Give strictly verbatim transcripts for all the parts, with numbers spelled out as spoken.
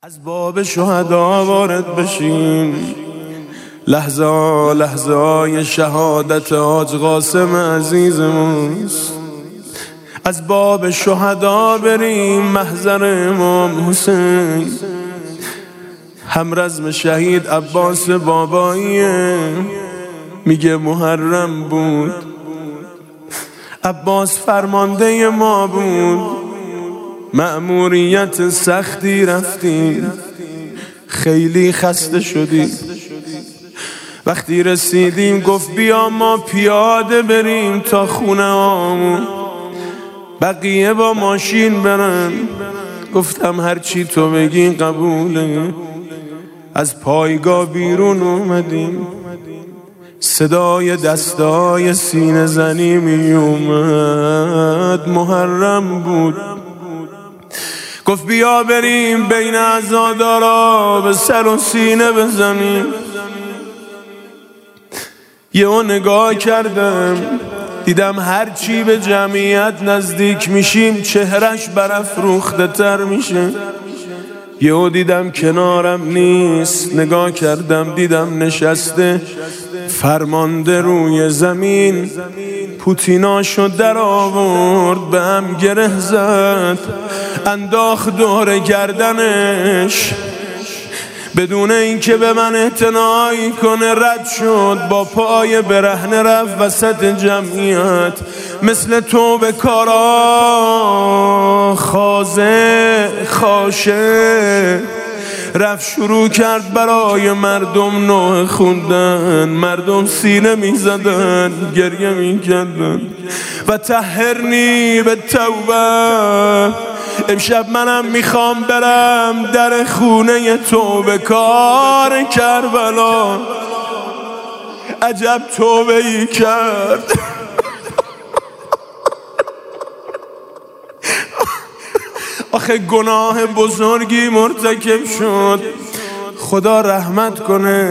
از باب شهدا وارد بشیم، لحظه لحظه های شهادت حاج قاسم عزیزموست. از باب شهدا بریم محضر امام حسین، همرزم شهید عباس باباییه. میگه محرم بود، عباس فرمانده ما بود، مأموریت سختی رفتیم، خیلی خسته شدیم. وقتی رسیدیم گفت بیا ما پیاده بریم تا خونه هامون، بقیه با ماشین برن. گفتم هرچی تو بگی قبوله. از پایگاه بیرون اومدیم، صدای دستای سینه زنی می اومد. محرم بود، گفت بیا بریم بین عزادارا به سر و سینه بزنیم. یهو نگاه کردم، دیدم هرچی به جمعیت نزدیک میشیم چهرش برافروخته تر میشه. یهو دیدم کنارم نیست، نگاه کردم دیدم نشسته فرمانده روی زمین. پوتیناشو در آورد به هم گره زد، انداخت دور گردنش، بدون اینکه به من اعتنایی کنه رد شد، با پای برهنه رفت وسط جمعیت، مثل توبه کارا خاضع خاشه رفت شروع کرد برای مردم نوحه خوندن. مردم سینه می زدن، گریه می کردن. و طهرنی به توبه، امشب منم میخوام برم در خونه توبه کار کربلا. عجب توبه ای کرد. آخه گناه بزرگی مرتکب شد، خدا رحمت کنه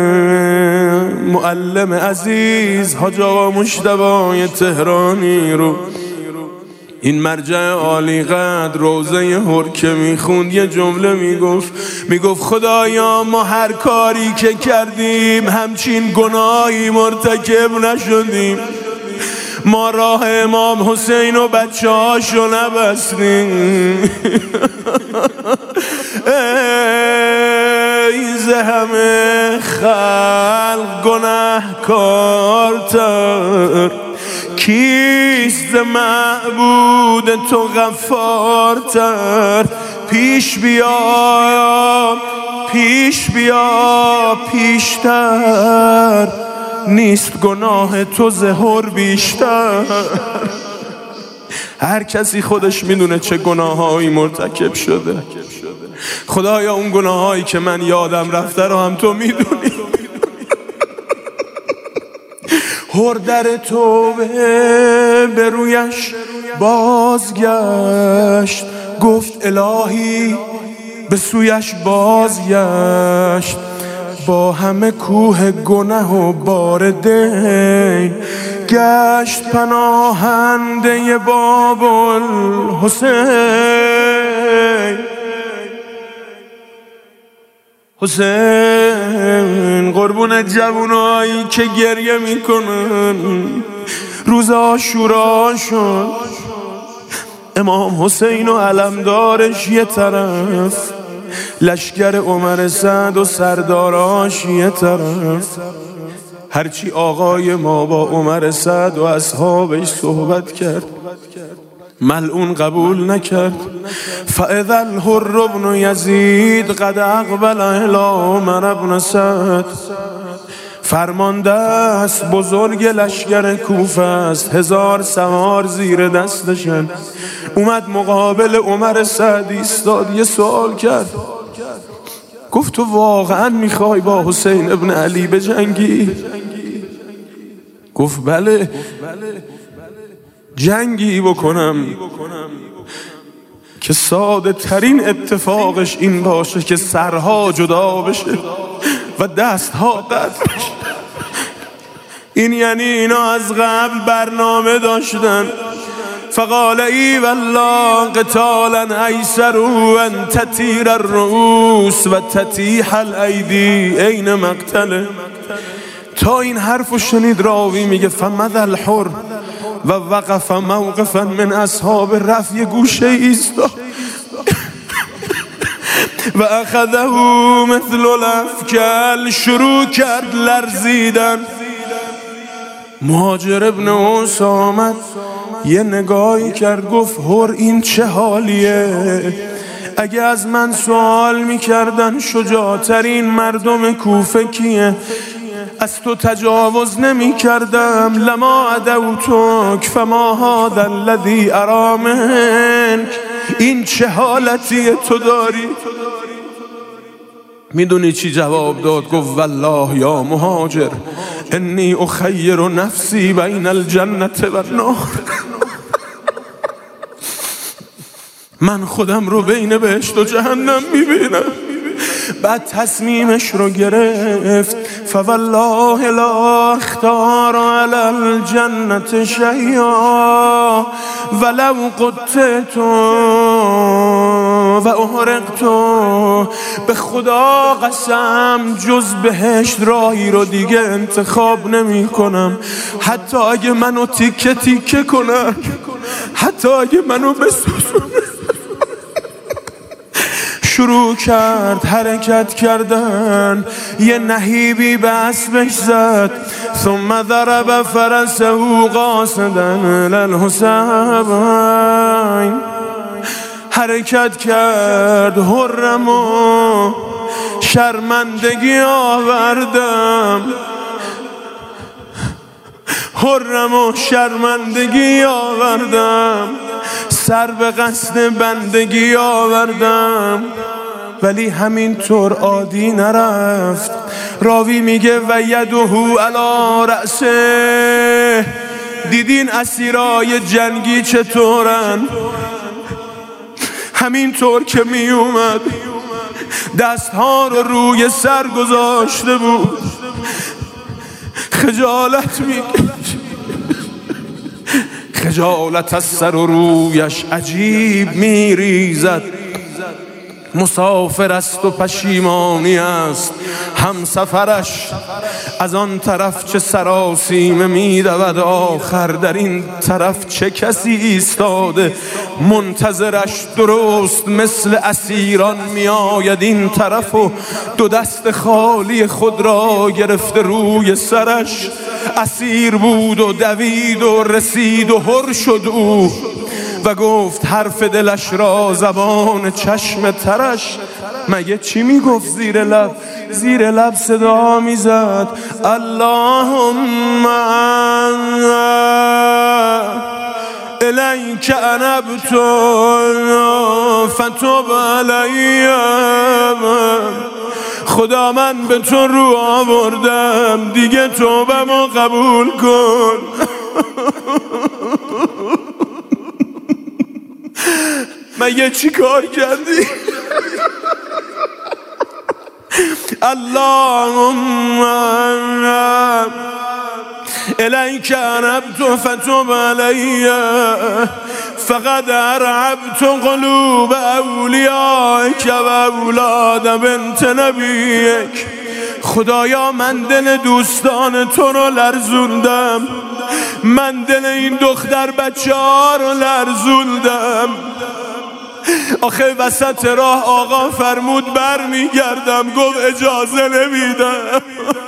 معلم عزیز حاج آقا مجتبی تهرانی رو. این مرجع عالی قدر روزه هرکه میخوند، یه جمله میگفت میگفت خدایا ما هر کاری که کردیم همچین گناهی مرتکب نشدیم، ما راه امام حسین و بچه هاشو نبستیم. ای ز همه خلق گناهکارتر، کیست معبود تو غفارتر؟ پیش بیا پیش بیا پیشتر، نیست گناه تو زهر بیشتر. هر کسی خودش میدونه چه گناهایی مرتکب شده. خدایا اون گناهایی که من یادم رفته رو هم تو میدونی. هر در توبه به رویش بازگشت، گفت الهی به سویش بازگشت. با همه کوه گناه و بار دین، گشت پناهنده باب الحسین. حسین قربون جوانایی که گریه میکنن، روز عاشورا شد، امام حسین و علمدارش یه طرف، لشگر عمر سعد و سرداراش یه طرف. هرچی آقای ما با عمر سعد و اصحابش صحبت کرد ملعون قبول نکرد. فاذا الحر بن یزید قد اقبل الی عمر بن سعد، فرمانده است بزرگ لشگر کوفه است، هزار سوار زیر دستشن. اومد مقابل عمر سعد ایستاد، یه سوال کرد، گفت تو واقعا میخوای با حسین ابن علی بجنگی؟ گفت بله، جنگی بکنم که ساده ترین اتفاقش این باشه که سرها جدا بشه و دستها قطع بشه. این یعنی اینا از قبل برنامه داشتن فقال ای والله قتالا ایسر ان تطیر الرؤوس و تطیح الایدی. این مقتله. تا این حرفو شنید راوی میگه فمذا الحر و وقف موقفا من اصحاب رفع یه گوشه ایستاد و اخذه مثل الافکل، شروع کرد لرزیدن. مهاجر ابن اوس آمد یه نگاهی کرد، گفت هر این چه حالیه؟ اگه از من سوال میکردن شجاعترین مردم کوفه کیه، از تو تجاوز نمی کردم. لما عدوتک فما هذا الذی ارا منک. این چه حالتی تو داری؟ میدونی چی جواب داد؟ گفت والله یا مهاجر انی اخیر نفسی بین الجنة و النار. من خودم رو بین بهشت و جهنم میبینم. بعد تصمیمش رو گرفت فوالله لا اختار علی الجنة شیئا ولو قتلت و احرقت. به خدا قسم جز بهشت راهی رو دیگه انتخاب نمی کنم، حتی اگه منو تیکه تیکه کنن، حتی اگه منو بسوزن. شروع کرد حرکت کردن، یه نهیبی به اسبش زد. ثم ضرب فرسه قاصدا للحسین. حرکت کرد، حرم و شرمندگی آوردم، حرم و شرمندگی آوردم، سر به قصد بندگی آوردم. ولی همینطور عادی نرفت. راوی میگه و یدهو علی رأسه. دیدین اسیرای جنگی چطورن؟ همینطور که می اومد دستها رو روی سر گذاشته بود، خجالت میکشید. خجالت از سر و رویش عجیب میریزد. مسافر است و پشیمانی است. همسفرش از آن طرف چه سراسیمه میدود، آخر در این طرف چه کسی ایستاده منتظرش. درست مثل اسیران میآید این طرف و دو دست خالی خود را گرفته روی سرش. اسیر بود و دوید و رسید و هر شد او و گفت حرف دلش را زبان چشم ترش. مگه چی میگفت زیر لب؟ زیر لب صدا میزد اللهم الیک انبت فتب علی. خدا من به تو رو آوردم، دیگه توبه‌مو قبول کن. مگه چی کار کردی؟ اللهم الیک انبت فتب علی فقد ارعبت قلوب اولیائک و اولاد بنت نبیک. خدایا من دل دوستان تو رو لرزوندم، من دل این دختر بچه ها رو لرزوندم. آخه وسط راه آقا فرمود بر میگردم، گفت اجازه نمیدم،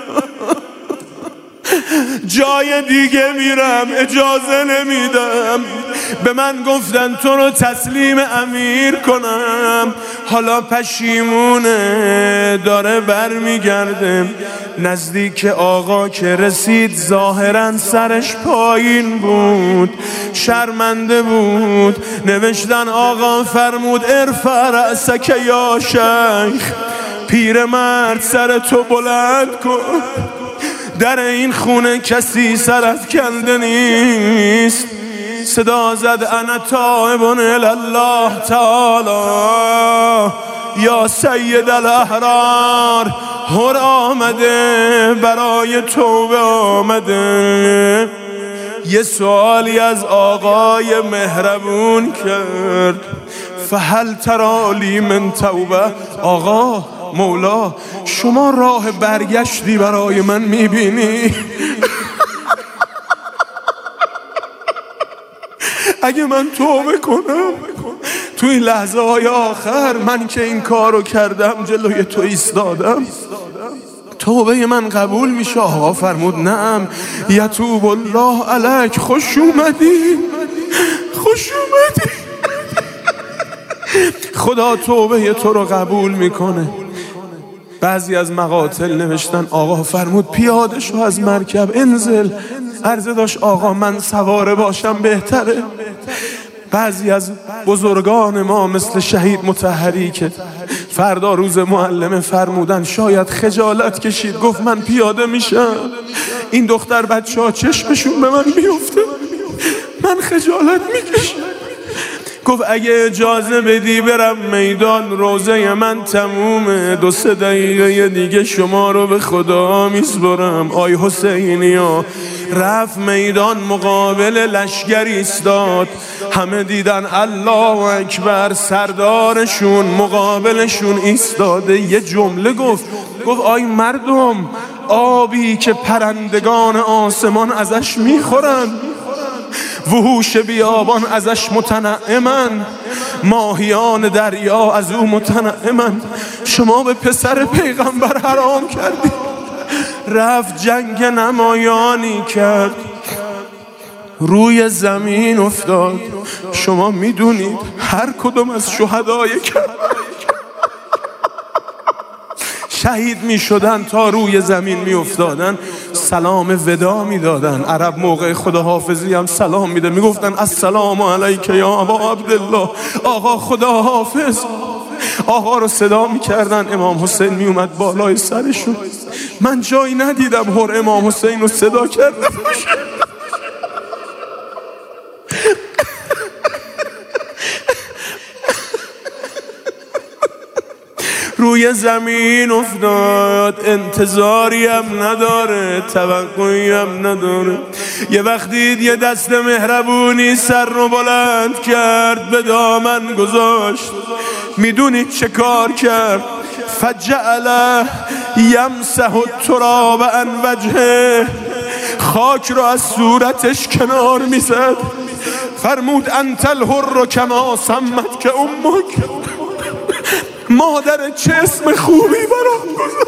جای دیگه میرم، اجازه نمیدم. به من گفتن تو رو تسلیم امیر کنم. حالا پشیمونه، داره بر میگرده. نزدیک آقا که رسید ظاهرا سرش پایین بود، شرمنده بود. نوشتن آقا فرمود ارفع رأسک یا شیخ. پیرمرد سر تو بلند کن، در این خونه کسی سرافکنده نیست. صدا زد انا تائب الی الله تعالی یا سید الاحرار. هر آمده، برای توبه آمده. یه سوالی از آقای مهربون کرد، فهل ترالی من توبه؟ آقا مولا شما راه برگشتی برای من میبینی؟ اگه من توبه کنم توی لحظه های آخر، من که این کارو کردم جلوی تو ایستادم، توبه من قبول میشه؟ آقا فرمود نعم، یتوب الله علیک. خوش اومدی، خوش اومدی. خدا توبه تو رو قبول میکنه. بعضی از مقاتل نوشتن آقا فرمود پیاده شو از مرکب، انزل. عرضه داشت آقا من سواره باشم بهتره. بعضی از بزرگان ما مثل شهید مطهری که فردا روز معلمه فرمودن شاید خجالت کشید، گفت من پیاده میشم، این دختر بچه ها چشمشون به من بیفته، من خجالت میکشم. گفت اگه اجازه بدی برم میدان، روزه من تمومه، دو سه دقیقه دیگه شما رو به خدا میسپرم. آی حسینی ها رفت میدان، مقابل لشگر ایستاد، همه دیدن الله اکبر، سردارشون مقابلشون ایستاده. یه جمله گفت، گفت آی مردم، آبی که پرندگان آسمان ازش میخورن، وحوش بیابان ازش متنعمن، ماهیان دریا از او متنعمن، شما به پسر پیغمبر حرام کردی. رفت جنگ نمایانی کرد، روی زمین افتاد. شما میدونید هر کدوم از شهدای کربلا شهید می شدن تا روی زمین می افتادن، سلام ودا می دادن. عرب موقع خداحافظی هم سلام می دادن، می گفتن السلام علیک یا ابا عبدالله، آقا خدا حافظ. آقا رو صدا می کردن، امام حسین می اومد بالای سرشون. من جایی ندیدم هر امام حسین رو صدا کرده باشه. روی زمین افتاد، انتظاری هم نداره، توقعی هم نداره. یه وقت دید یه دست مهربونی سر رو بلند کرد، به دامن گذاشت. میدونید چه کار کرد؟ فجعل یمسح التراب عن وجهه، خاک رو از صورتش کنار میزد. فرمود انت الحر کما سمت که امک، مادر چه اسم خوبی برام گذاشت.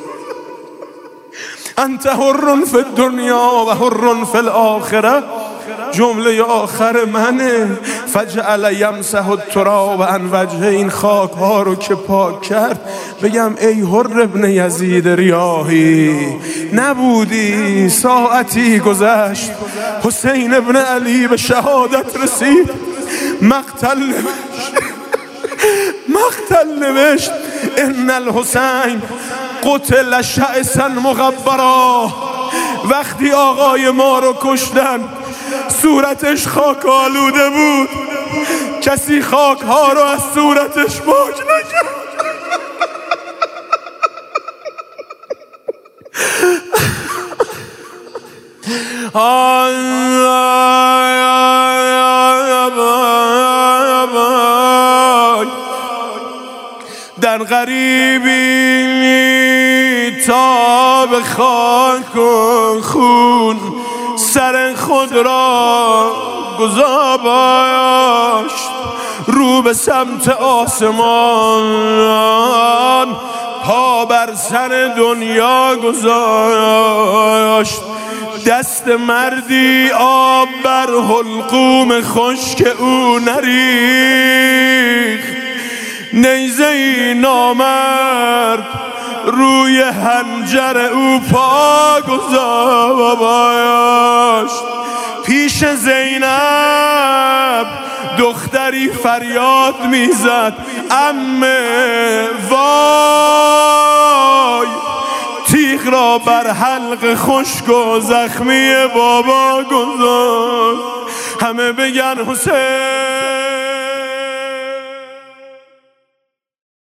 انت حر فی الدنیا و حر فی الاخره، جمله آخر منه. فجعل یمسح التراب عن وجهه، این خاک ها رو که پاک کرد بگم ای حر ابن یزید ریاحی، نبودی ساعتی گذشت، حسین ابن علی به شهادت رسید، مقتل نوشت، مقتل نوشت ان الحسین قتل شعثا مغبرا. وقتی آقای ما رو کشتن صورتش خاک آلوده بود، کسی خاک ها رو از صورتش پاک نکرد. در غریبی تا به خاک و خون سر خود را گذاشت، رو به سمت آسمان پا بر سر دنیا گذاشت. دست مردی آب بر حلقوم خشک او نریخت، نیزه ای نامرد روی حنجر او پا گذاشت. پیش زینب دختری فریاد میزد عمه وای، تیغ را بر حلق خشک و زخمی بابا گذاشت. همه بگن حسین